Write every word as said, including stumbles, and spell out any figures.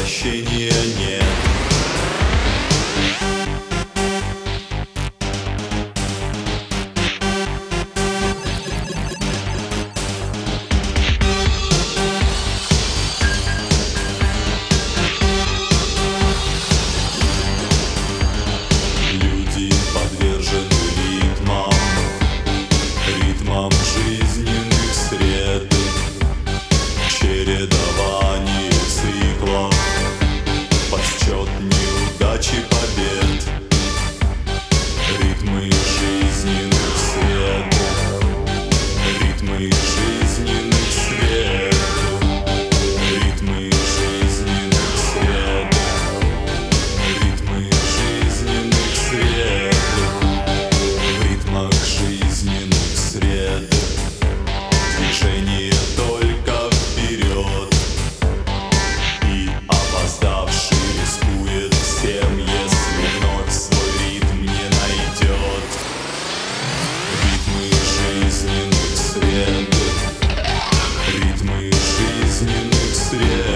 возвращения нет. Люди подвержены ритмам, ритмам жизненных сред, чередование циклов, подсчет неудач и побед. Ритмы жизненных сред, ритмы жизненных сред, ритмы жизненных сред, ритмы жизненных сред, в ритмах жизненных сред. Движение только вперед, и опоздавший рискует всем, если вновь свой ритм не найдет. Ритмы жизненных сред, ритмы жизненных сред.